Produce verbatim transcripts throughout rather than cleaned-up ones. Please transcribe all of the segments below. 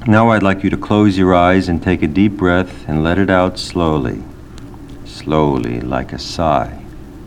Now I'd like you to close your eyes and take a deep breath and let it out slowly, slowly, like a sigh.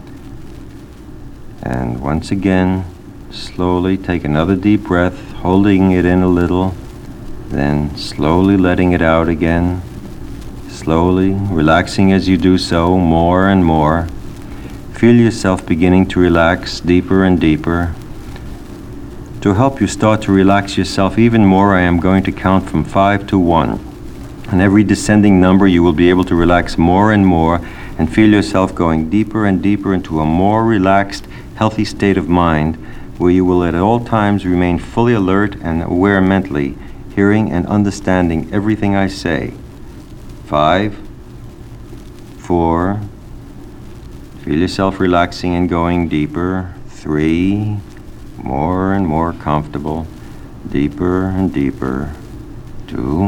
And once again, slowly take another deep breath, holding it in a little, then slowly letting it out again, slowly, relaxing as you do so, more and more. Feel yourself beginning to relax deeper and deeper. To help you start to relax yourself even more, I am going to count from five to one. And every descending number, you will be able to relax more and more and feel yourself going deeper and deeper into a more relaxed, healthy state of mind where you will at all times remain fully alert and aware mentally, hearing and understanding everything I say. Five, four, feel yourself relaxing and going deeper. Three, more and more comfortable, deeper and deeper. Two,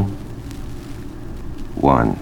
one.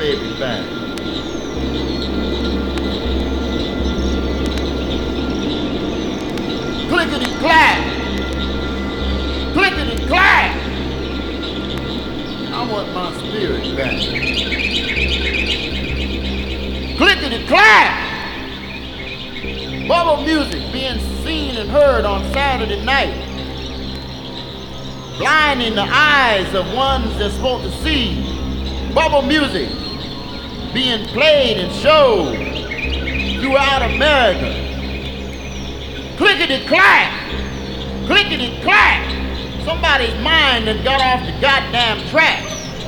baby back. Clickety-clack. Clickety-clack. I want my spirit back. Clickety-clack. Bubble music being seen and heard on Saturday night, blinding the eyes of ones that's supposed to see. Bubble music being played and showed throughout America. Clickety-clack, clickety-clack. Somebody's mind that got off the goddamn track.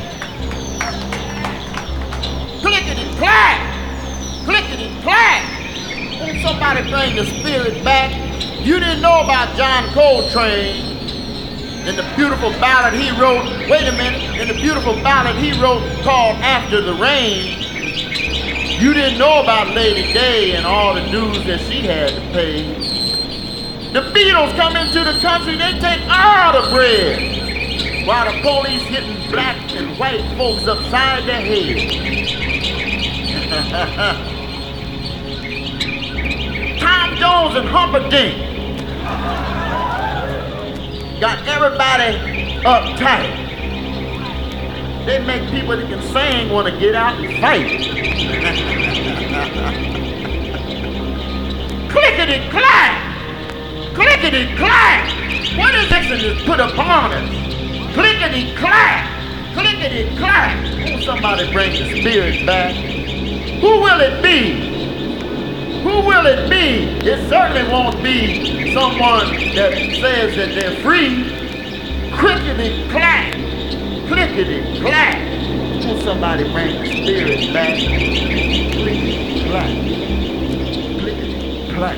Clickety-clack, clickety-clack. Won't somebody bring the spirit back? You didn't know about John Coltrane and the beautiful ballad he wrote. Wait a minute. And the beautiful ballad he wrote called After the Rain. You didn't know about Lady Day and all the dues that she had to pay. The Beatles come into the country, they take all the bread, while the police hitting black and white folks upside their head. Tom Jones and Humperdinck got everybody uptight. They make people that can sing want to get out and fight. Clickety-clack! Clickety-clack! What is this that is put upon us? Clickety-clack! Clickety-clack! Won't somebody bring the spirit back? Who will it be? Who will it be? It certainly won't be someone that says that they're free. Clickety-clack! Clickety-clack! Will somebody bring the spirit back? Clickety-clack! Clickety-clack!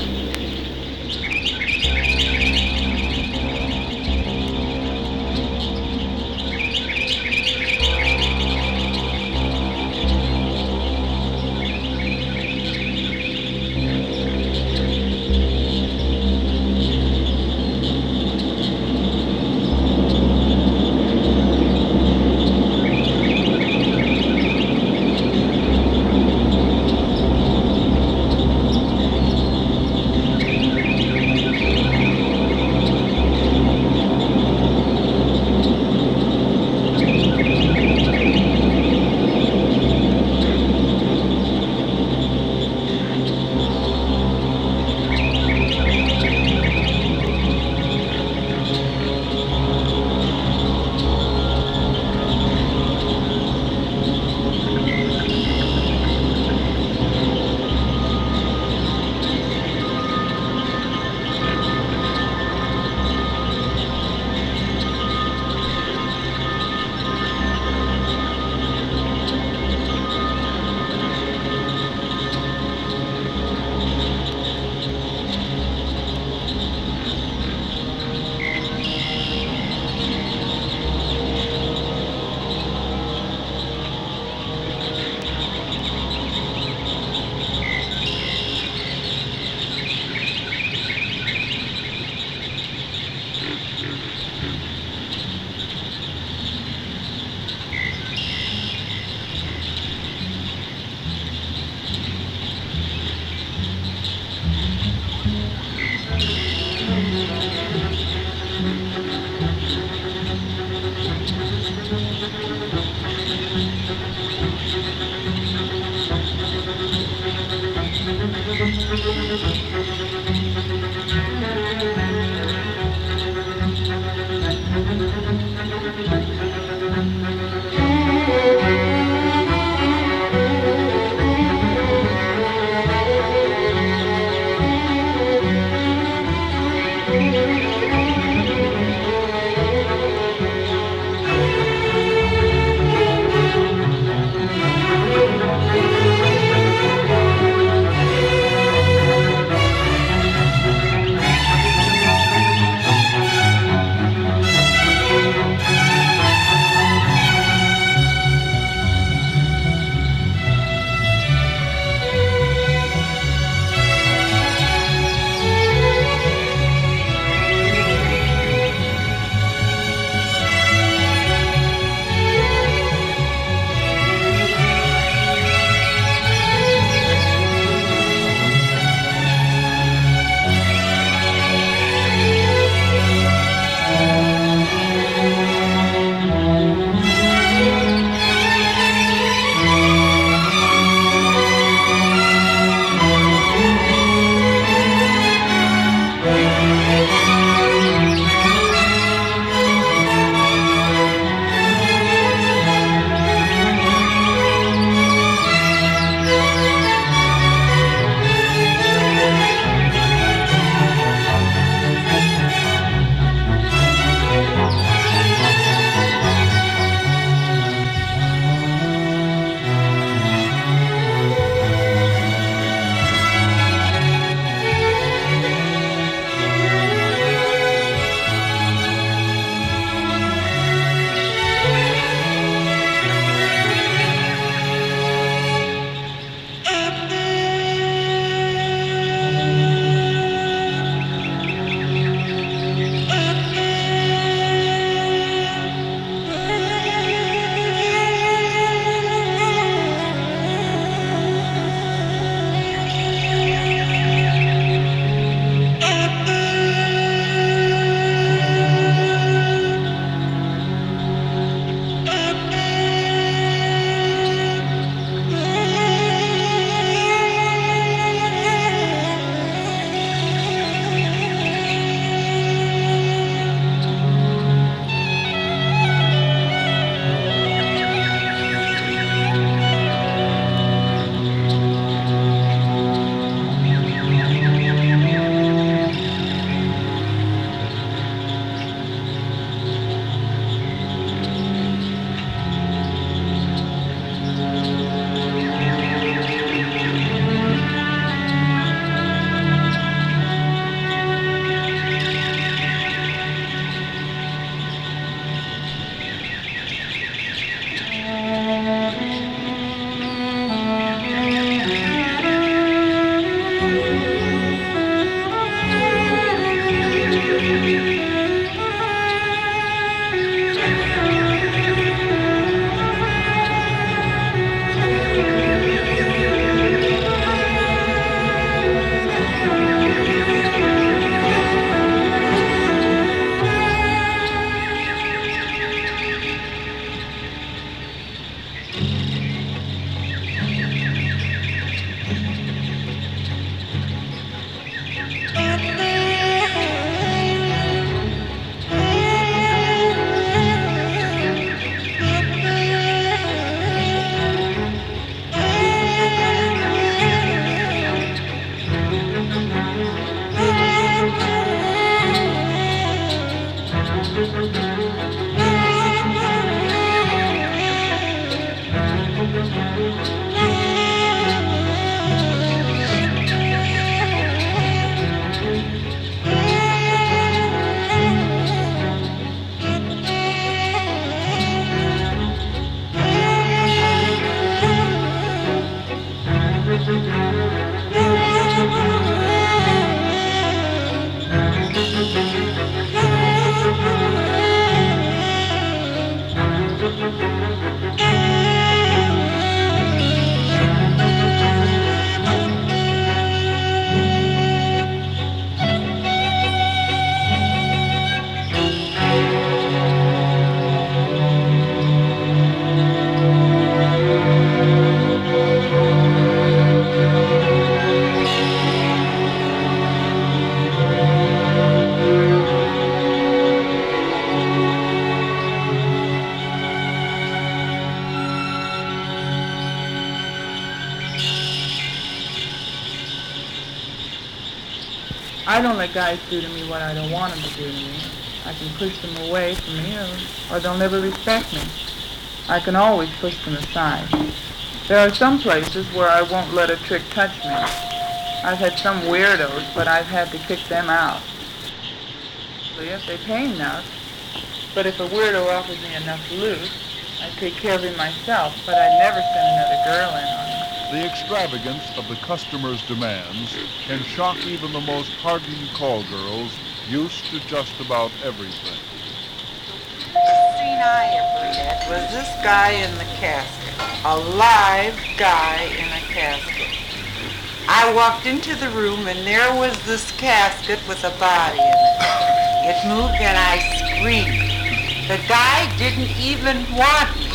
I don't let guys do to me what I don't want them to do to me. I can push them away from me, or, or they'll never respect me. I can always push them aside. There are some places where I won't let a trick touch me. I've had some weirdos, but I've had to kick them out. If they pay enough, but if a weirdo offers me enough loot, I take care of him myself, but I'd never send another girl in on him. The extravagance of the customer's demands can shock even the most hardened call girls used to just about everything. The scene I ever had was this guy in the casket, a live guy in a casket. I walked into the room and there was this casket with a body in it. It moved and I screamed. The guy didn't even want me.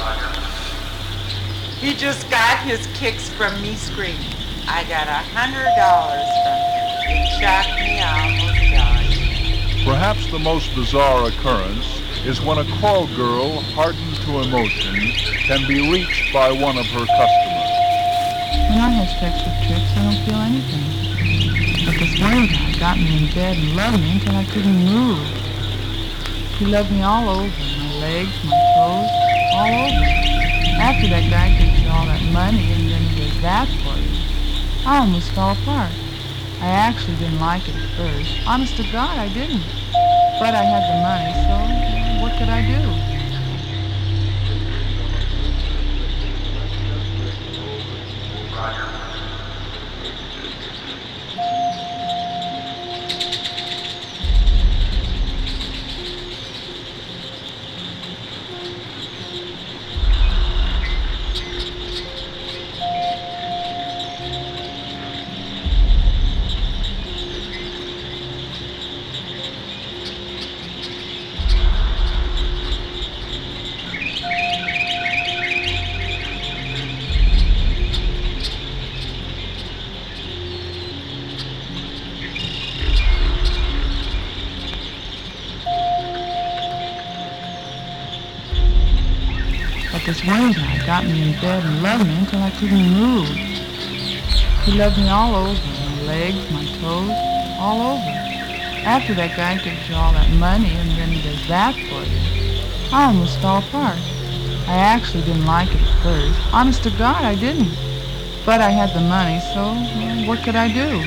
He just got his kicks from me screaming. I got a hundred dollars from him. It shocked me, I almost died. Perhaps the most bizarre occurrence is when a call girl hardened to emotion can be reached by one of her customers. When I have sex with tricks, I don't feel anything. But this one guy got me in bed and loved me until I couldn't move. He loved me all over, my legs, my toes, all over. After that guy gives you all that money and then he does that for you, I almost fell apart. I actually didn't like it at first. Honest to God, I didn't. But I had the money, so what could I do? This one guy got me in bed and loved me until I couldn't move. He loved me all over, my legs, my toes, all over. After that guy gives you all that money and then he does that for you, I almost fell apart. I actually didn't like it at first. Honest to God, I didn't. But I had the money, so well, what could I do?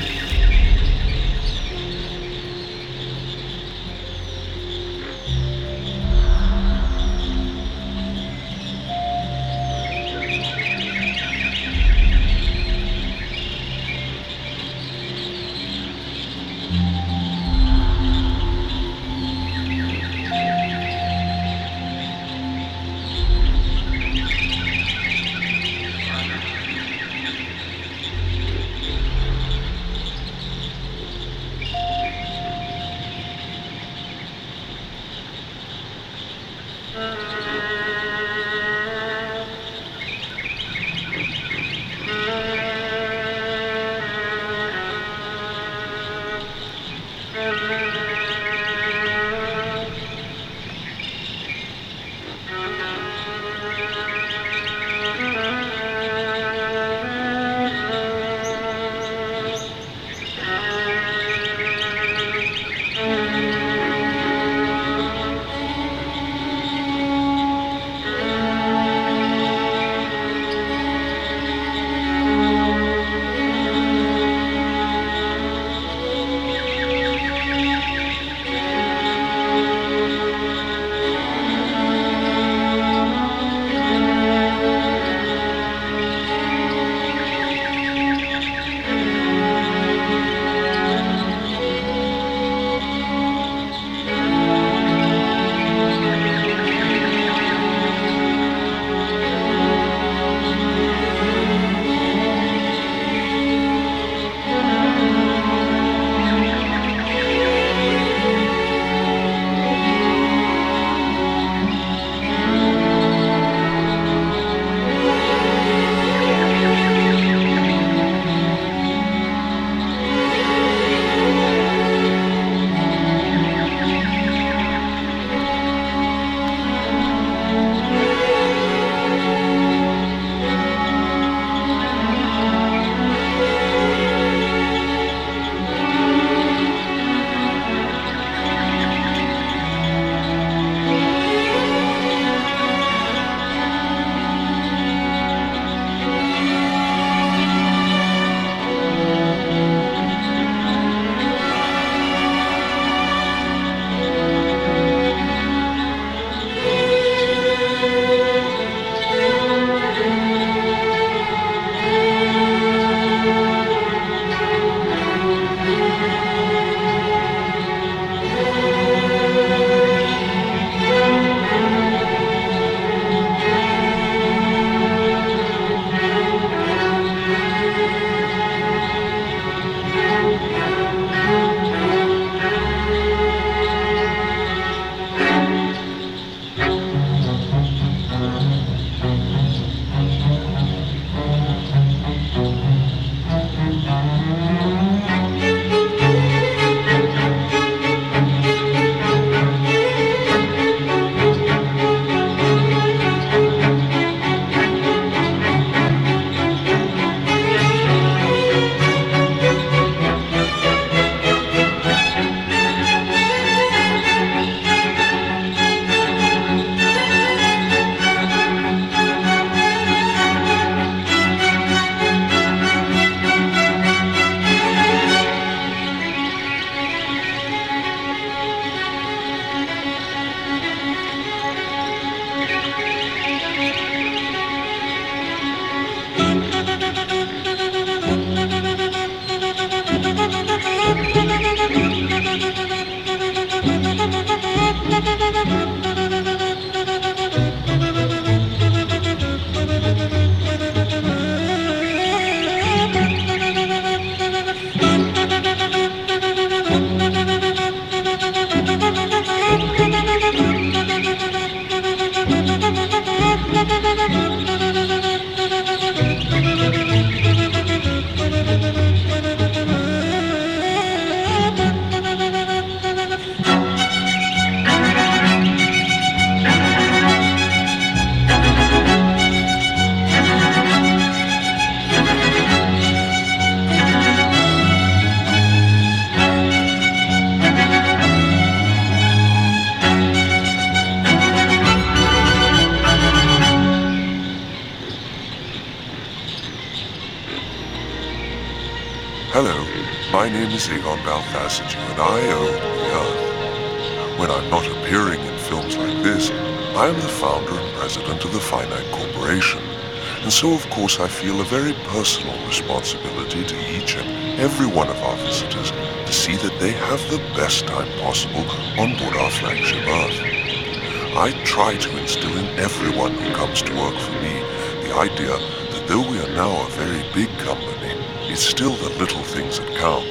Hello, my name is Egon Balthazar, and I own the Earth. When I'm not appearing in films like this, I am the founder and president of the Finite Corporation. And so, of course, I feel a very personal responsibility to each and every one of our visitors to see that they have the best time possible on board our flagship Earth. I try to instill in everyone who comes to work for me the idea that though we are now a very big company, it's still the little things that count.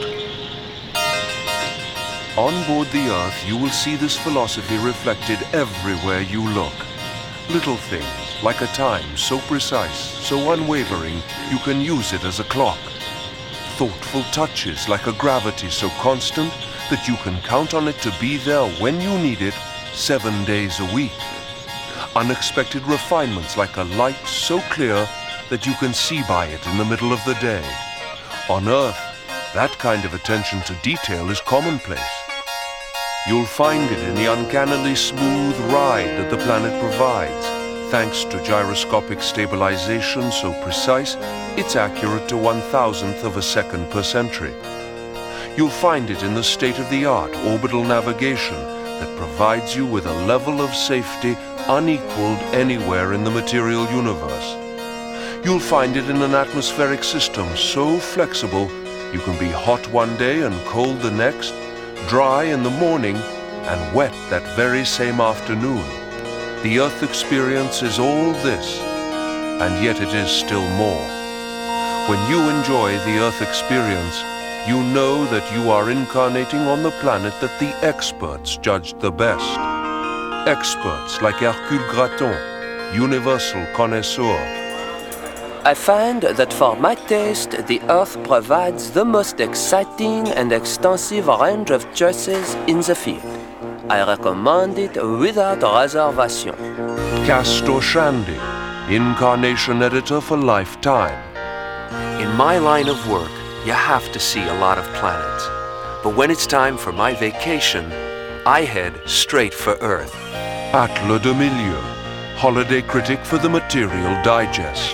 On board the Earth, you will see this philosophy reflected everywhere you look. Little things, like a time so precise, so unwavering, you can use it as a clock. Thoughtful touches, like a gravity so constant that you can count on it to be there when you need it, seven days a week. Unexpected refinements, like a light so clear that you can see by it in the middle of the day. On Earth, that kind of attention to detail is commonplace. You'll find it in the uncannily smooth ride that the planet provides. Thanks to gyroscopic stabilization so precise, it's accurate to one thousandth of a second per century. You'll find it in the state-of-the-art orbital navigation that provides you with a level of safety unequaled anywhere in the material universe. You'll find it in an atmospheric system so flexible you can be hot one day and cold the next, dry in the morning and wet that very same afternoon. The Earth experience is all this, and yet it is still more. When you enjoy the Earth experience, you know that you are incarnating on the planet that the experts judged the best. Experts like Hercule Graton, universal connoisseur. I find that for my taste, the Earth provides the most exciting and extensive range of choices in the field. I recommend it without reservation. Castor Shandy, incarnation editor for lifetime. In my line of work, you have to see a lot of planets. But when it's time for my vacation, I head straight for Earth. Atle de Milieu, holiday critic for the Material Digest.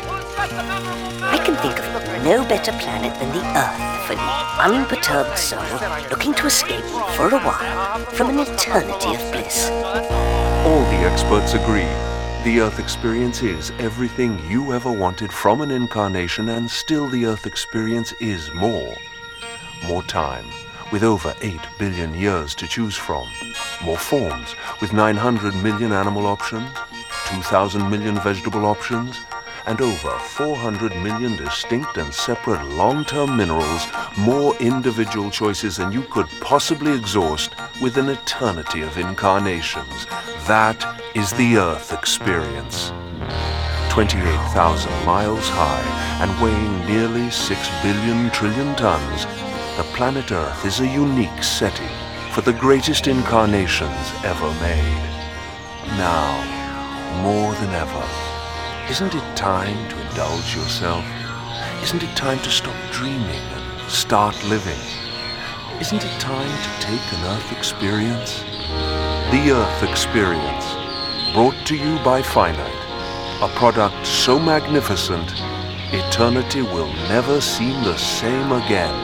I can think of no better planet than the Earth for the unperturbed soul looking to escape for a while from an eternity of bliss. All the experts agree. The Earth experience is everything you ever wanted from an incarnation, and still the Earth experience is more. More time, with over eight billion years to choose from. More forms, with nine hundred million animal options, two thousand million vegetable options, and over four hundred million distinct and separate long-term minerals, more individual choices than you could possibly exhaust with an eternity of incarnations. That is the Earth experience. twenty-eight thousand miles high and weighing nearly six billion trillion tons, the planet Earth is a unique setting for the greatest incarnations ever made. Now, more than ever, isn't it time to indulge yourself? Isn't it time to stop dreaming and start living? Isn't it time to take an Earth experience? The Earth Experience, brought to you by Finite, a product so magnificent, eternity will never seem the same again.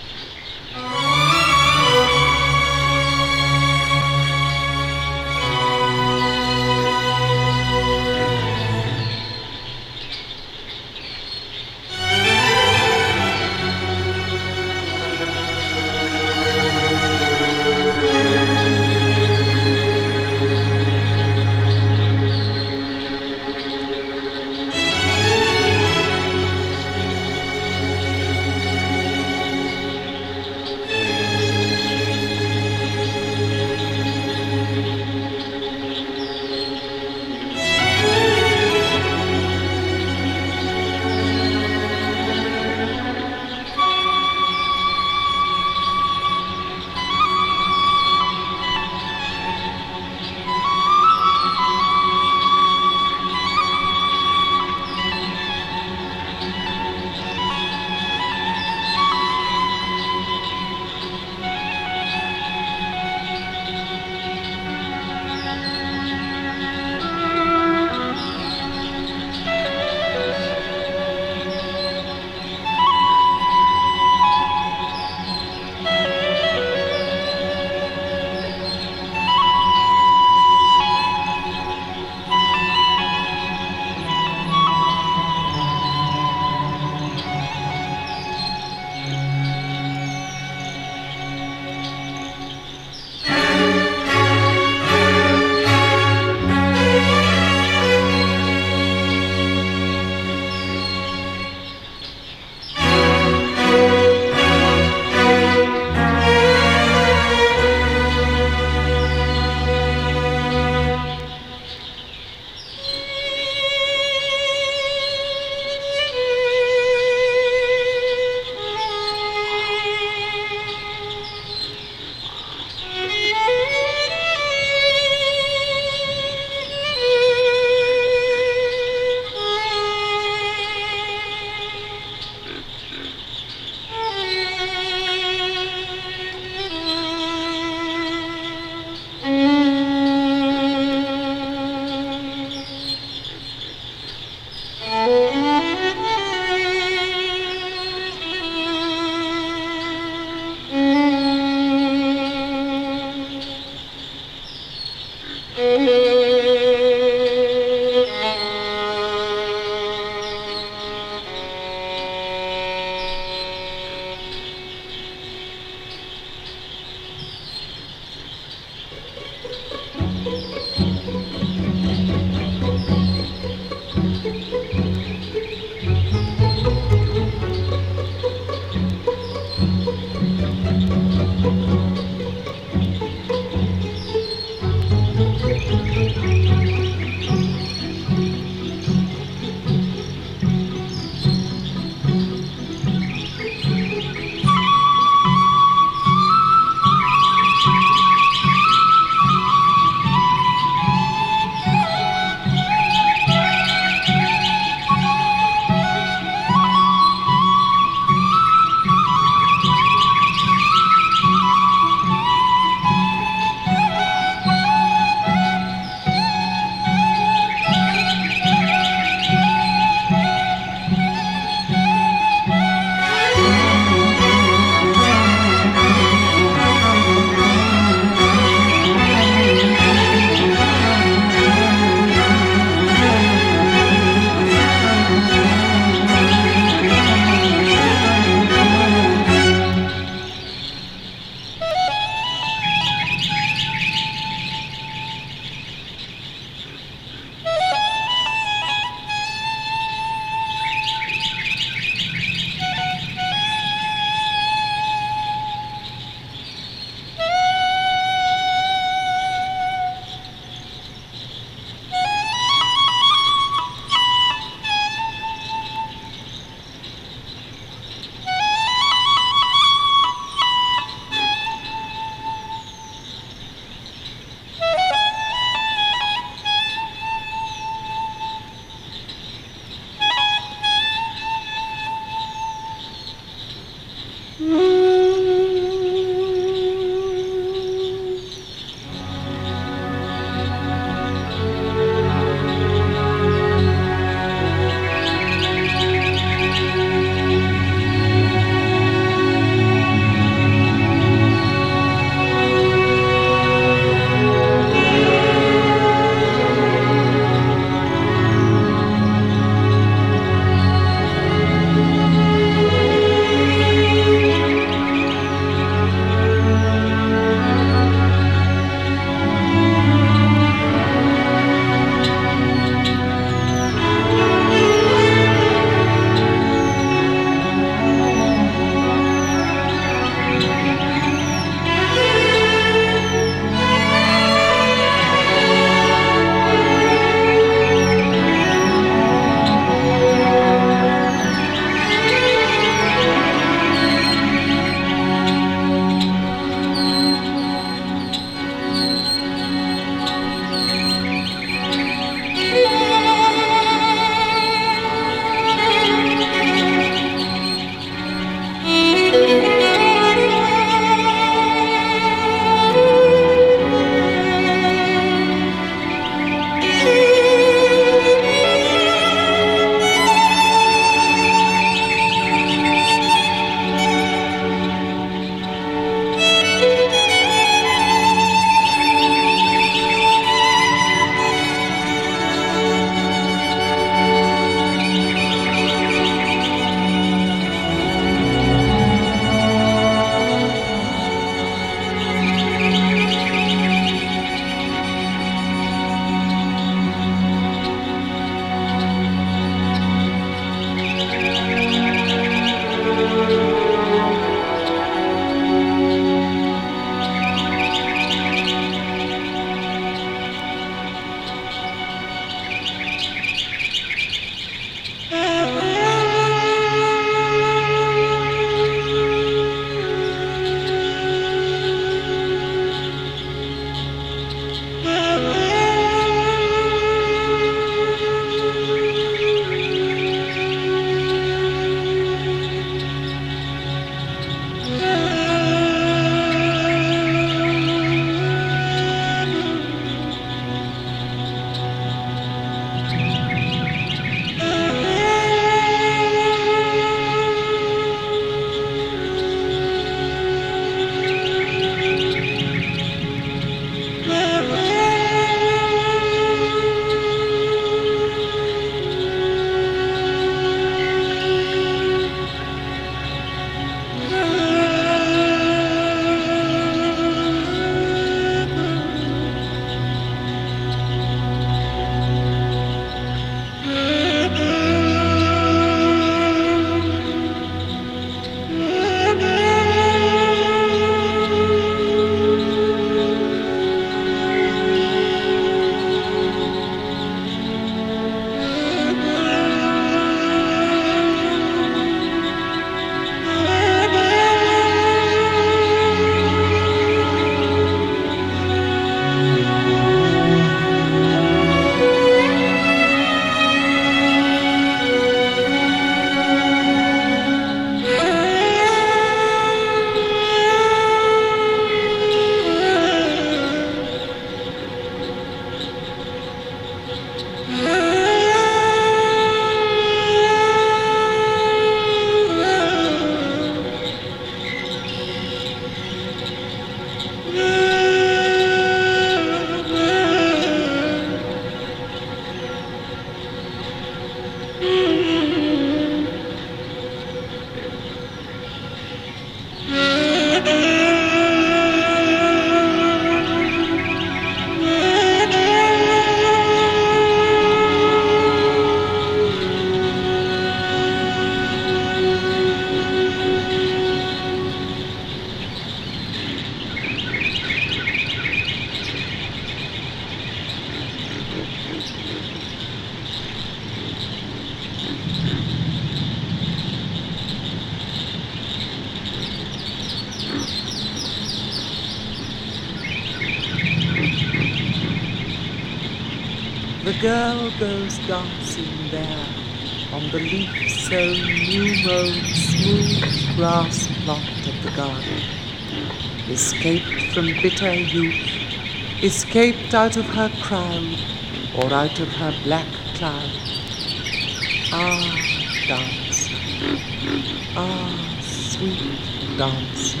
girl goes dancing there on the leaf-sown, new-mown, smooth grass plot of the garden. Escaped from bitter youth, escaped out of her crowd or out of her black cloud. Ah, dancer, ah, sweet dancer.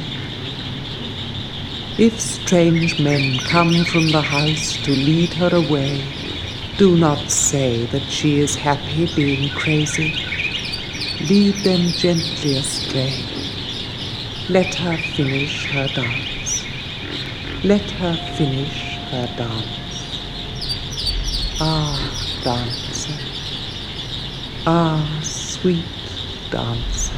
If strange men come from the house to lead her away, do not say that she is happy being crazy. Lead them gently astray. Let her finish her dance. Let her finish her dance. Ah, dancer. Ah, sweet dancer.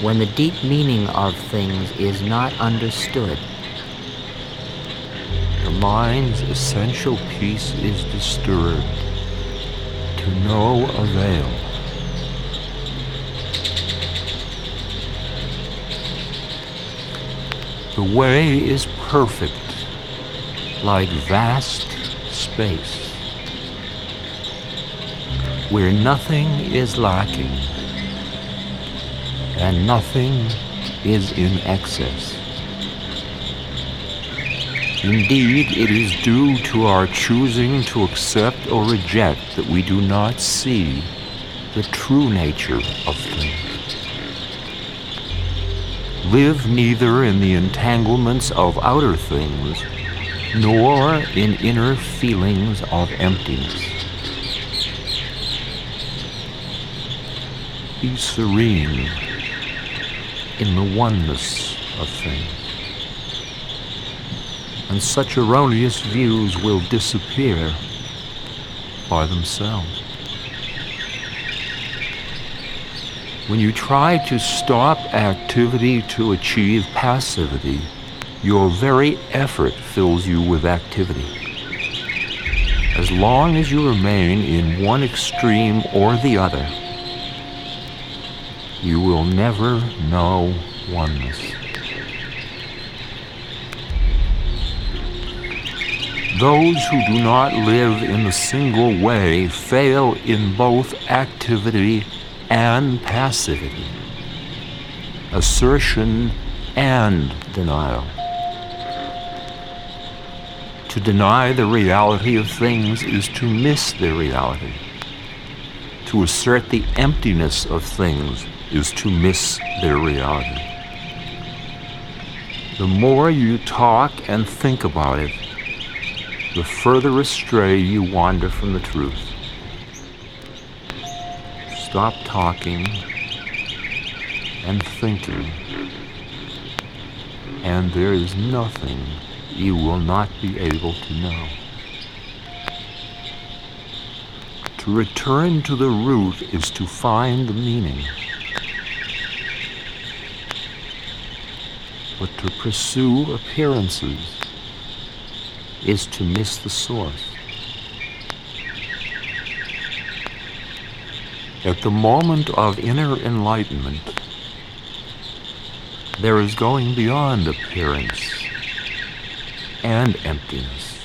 when the deep meaning of things is not understood. The mind's essential peace is disturbed, to no avail. The way is perfect, like vast space, where nothing is lacking and nothing is in excess. Indeed, it is due to our choosing to accept or reject that we do not see the true nature of things. Live neither in the entanglements of outer things, nor in inner feelings of emptiness. Be serene in the oneness of things, and such erroneous views will disappear by themselves. When you try to stop activity to achieve passivity, your very effort fills you with activity. As long as you remain in one extreme or the other, you will never know oneness. Those who do not live in the single way fail in both activity and passivity, assertion and denial. To deny the reality of things is to miss their reality. To assert the emptiness of things is to miss their reality. The more you talk and think about it, the further astray you wander from the truth. Stop talking and thinking, and there is nothing you will not be able to know. To return to the root is to find the meaning. But to pursue appearances is to miss the source. At the moment of inner enlightenment, there is going beyond appearance and emptiness.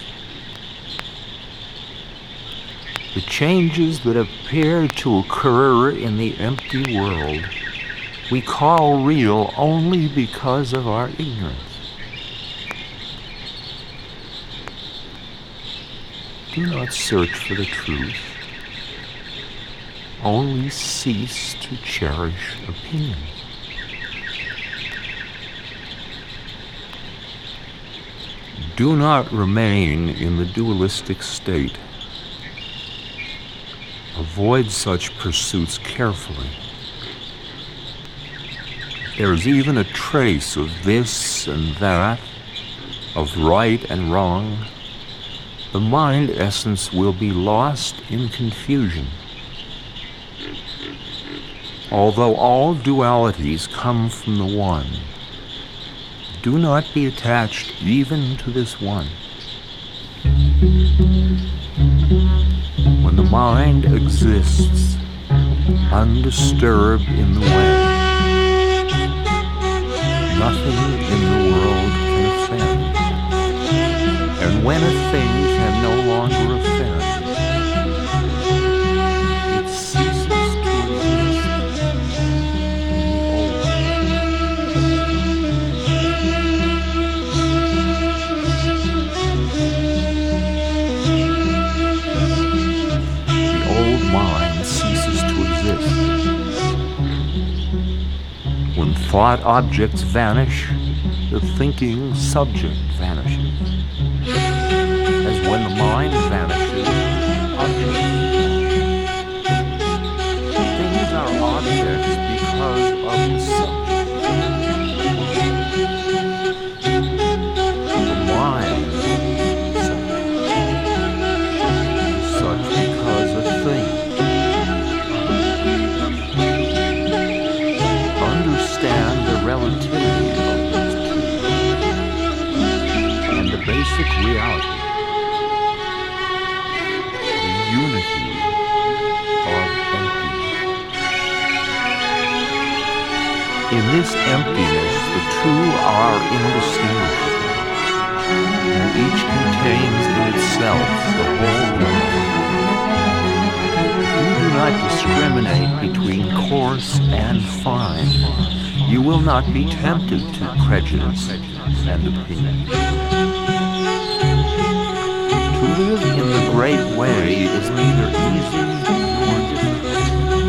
The changes that appear to occur in the empty world we call real only because of our ignorance. Do not search for the truth. Only cease to cherish opinions. Do not remain in the dualistic state. Avoid such pursuits carefully. There is even a trace of this and that, of right and wrong. The mind essence will be lost in confusion. Although all dualities come from the one, do not be attached even to this one. When the mind exists, undisturbed in the way, nothing in the world can offend. And when a thing can no longer offend, it ceases to exist. The old mind ceases to exist. When thought objects vanish, the thinking subject vanishes. As when the mind vanishes, objects. Things are objects because of the subject. The mind is such because of things. Understand reality, the unity of emptiness. In this emptiness, the two are indistinguishable, and each contains in itself the whole world. If you do not discriminate between coarse and fine, you will not be tempted to prejudice and opinion. To live in the great way is neither easy nor difficult.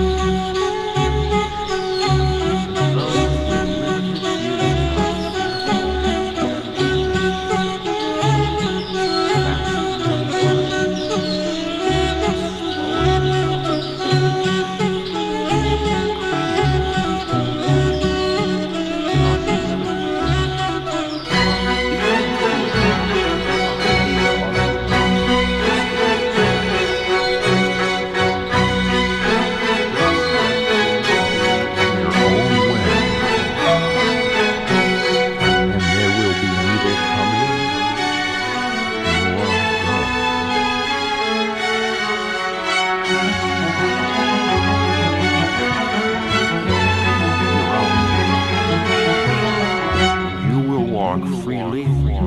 Freely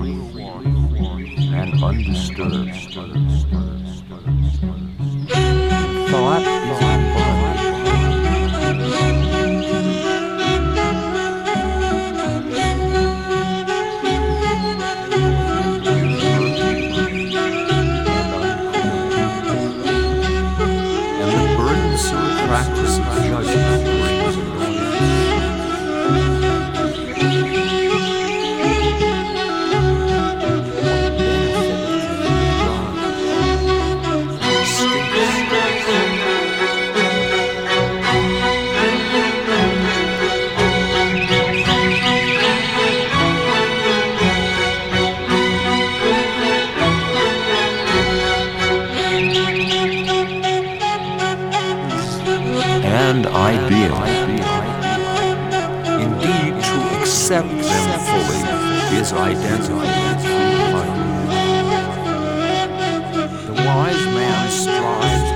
and undisturbed. Thought is and the burdensome practice of judgment brings and idea. Indeed, to accept them fully is identity. The wise man strives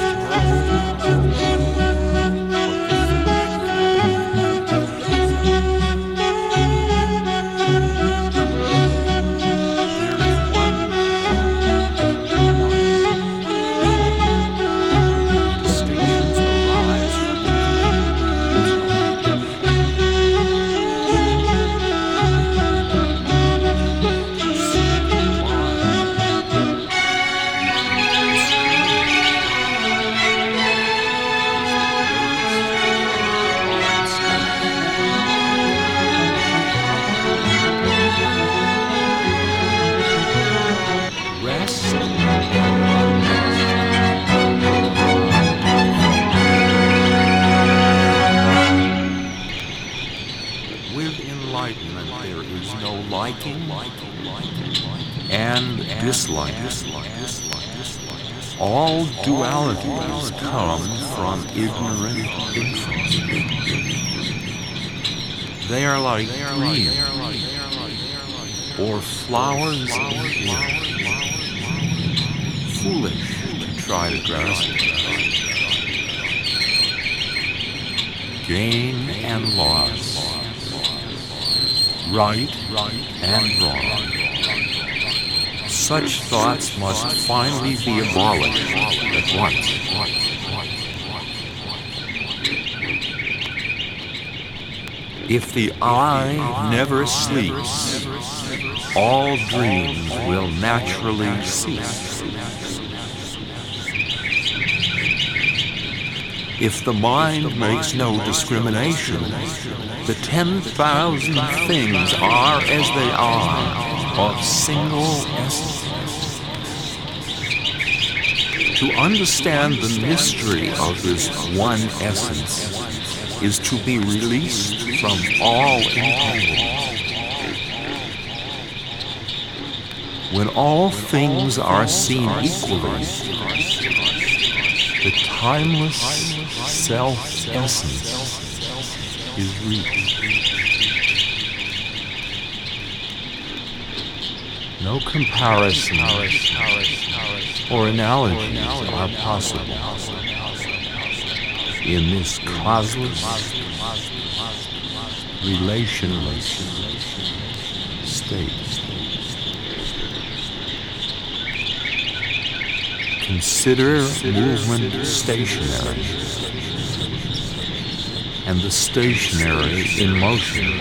and dislike. All dualities come from ignorant infancy. They are like leaves or flowers in air, foolish to try to grasp it. Gain and loss, right and wrong. Such thoughts must finally be abolished at once. If the eye never sleeps, all dreams will naturally cease. If the mind makes no discrimination, the ten thousand things are as they are, of single essence. To understand the mystery of this one essence is to be released from all entanglements. When all things are seen equally, the timeless self-essence is reached. No comparison or analogies are possible in this causeless, relationless state. Consider movement stationary and the stationary in motion.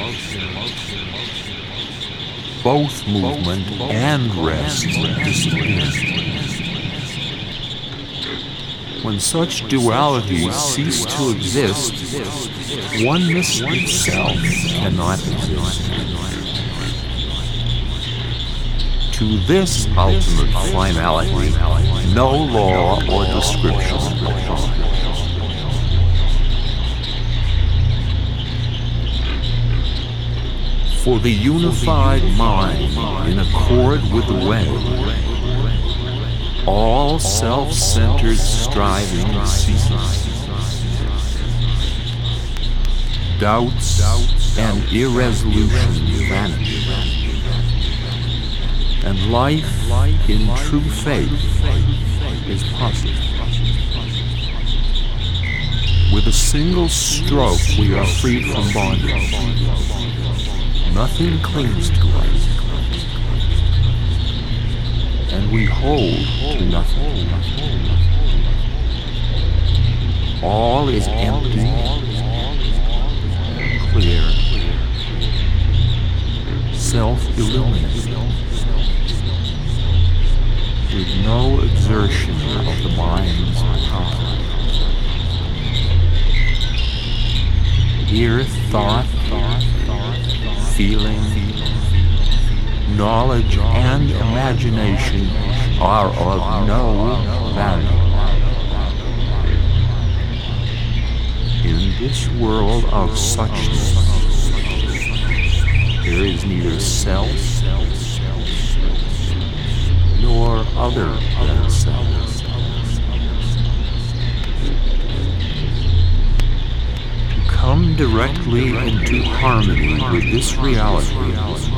Both movement and rest disappear. When such dualities cease to exist, oneness itself cannot exist. To this ultimate finality, no law or description applies. For the unified mind, in accord with the way, all self-centered striving ceases. Doubts and irresolution vanish, and life in true faith is possible. With a single stroke, we are freed from bondage. Nothing clings to us, and we hold to nothing. All is empty, clear, self-illuminated, with no exertion of the mind's power. Here thought, feeling, knowledge, and imagination are of no value. In this world of suchness, there is neither self nor other than self. Come directly into harmony with this reality.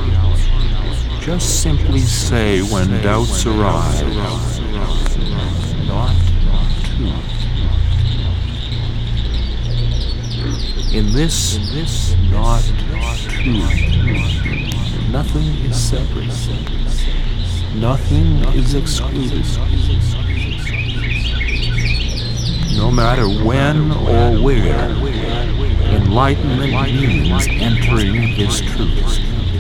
Just simply say when doubts arise, not to. In this, this not to, nothing is separate. Nothing is excluded. No matter when or where, enlightenment means entering this truth.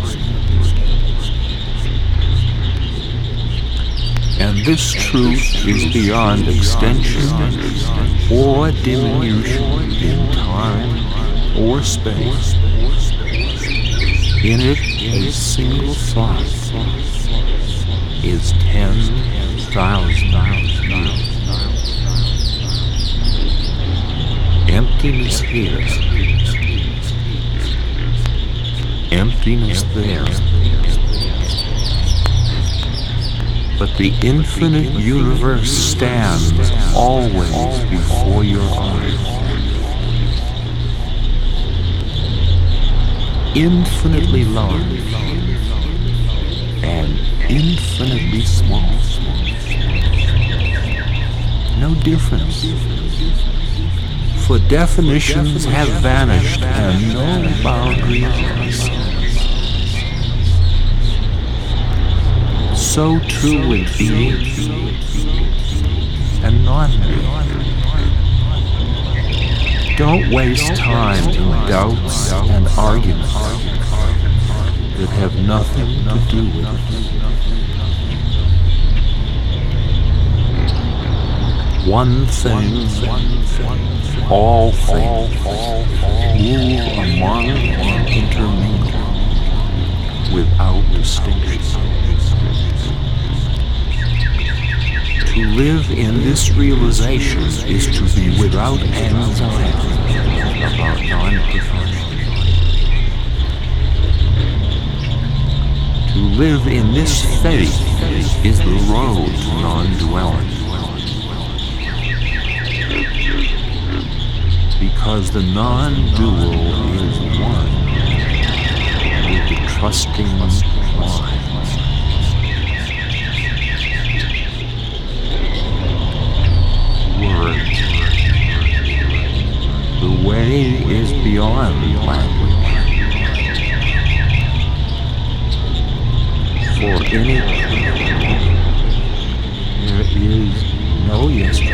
And this truth is beyond extension or diminution in time or space. In it, a single thought is ten thousand years. Emptiness here, emptiness there. But the infinite universe stands always before your eyes. Infinitely large and infinitely small. No difference. For definitions have vanished and no boundaries are set. So true with being and non-being. Don't waste time in doubts and arguments that have nothing to do with it. One thing, all things, move among and intermingle without distinction. To live in this realization is to be without anxiety about non-perfection. To live in this faith is the road to non-duality. Because the non-dual is one with the trusting mind. yes.